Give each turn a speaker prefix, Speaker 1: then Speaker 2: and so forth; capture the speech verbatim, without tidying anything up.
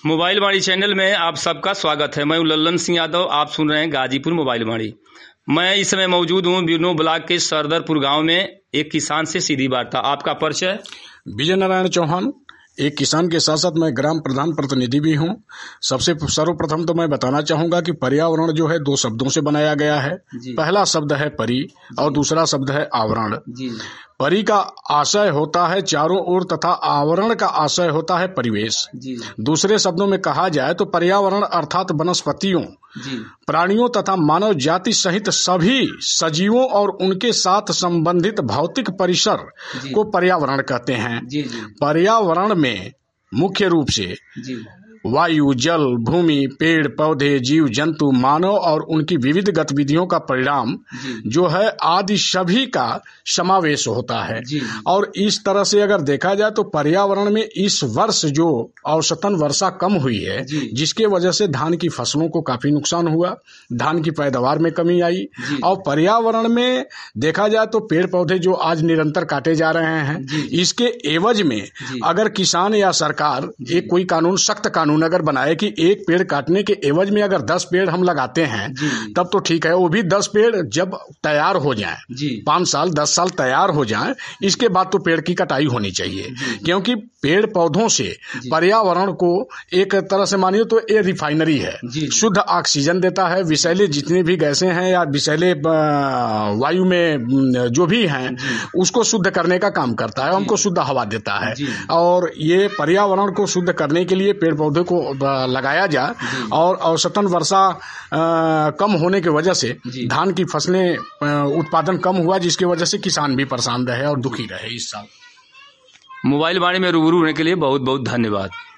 Speaker 1: Mobile वाणी channel में आप सबका स्वागत है। मैं हूं लल्लन सिंह यादव। आप सुन रहे हैं गाजीपुर मोबाइल वाणी। मैं इस समय मौजूद हूं बिरनो ब्लॉक के सरदरपुर गांव में एक किसान से सीधी वार्ता। आपका परिचय?
Speaker 2: विजय नारायण चौहान, एक किसान के साथ साथ मैं ग्राम प्रधान प्रतिनिधि भी हूं। सबसे सर्वप्रथम तो मैं बताना चाहूंगा कि पर्यावरण जो है दो शब्दों से बनाया गया है। पहला शब्द है परि और दूसरा शब्द है आवरण। परि का आशय होता है चारों ओर तथा आवरण का आशय होता है परिवेश। दूसरे शब्दों में कहा जाए तो पर्यावरण अर्थात वनस्पतियों, प्राणियों तथा मानव जाति सहित सभी सजीवों और उनके साथ संबंधित भौतिक परिसर को पर्यावरण कहते हैं। पर्यावरण में मुख्य रूप से वायु, जल, भूमि, पेड़ पौधे, जीव जंतु, मानव और उनकी विविध गतिविधियों का परिणाम जो है आदि सभी का समावेश होता है। और इस तरह से अगर देखा जाए तो पर्यावरण में इस वर्ष जो औसतन वर्षा कम हुई है, जिसके वजह से धान की फसलों को काफी नुकसान हुआ, धान की पैदावार में कमी आई। और पर्यावरण में देखा जाए तो पेड़ पौधे जो आज निरंतर काटे जा रहे हैं, इसके एवज में अगर किसान या सरकार एक कोई कानून, सख्त कानून अगर बनाए कि एक पेड़ काटने के एवज में अगर दस पेड़ हम लगाते हैं तब तो ठीक है। वो भी दस पेड़ जब तैयार हो जाएं, पांच साल दस साल तैयार हो जाएं, इसके बाद तो पेड़ की कटाई होनी चाहिए। क्योंकि पेड़ पौधों से पर्यावरण को एक तरह से मानिए तो ये रिफाइनरी है, शुद्ध ऑक्सीजन देता है। विषैले जितने भी गैसें हैं या विषैले वायु में जो भी हैं उसको शुद्ध करने का काम करता है, हमको शुद्ध हवा देता है। और ये पर्यावरण को शुद्ध करने के लिए पेड़ पौधे को लगाया जाए। और औसतन वर्षा कम होने की वजह से धान की फसलें उत्पादन कम हुआ, जिसकी वजह से किसान भी परेशान रहे और दुखी रहे इस साल।
Speaker 1: मोबाइल वाणी में रूबरू होने के लिए बहुत बहुत धन्यवाद।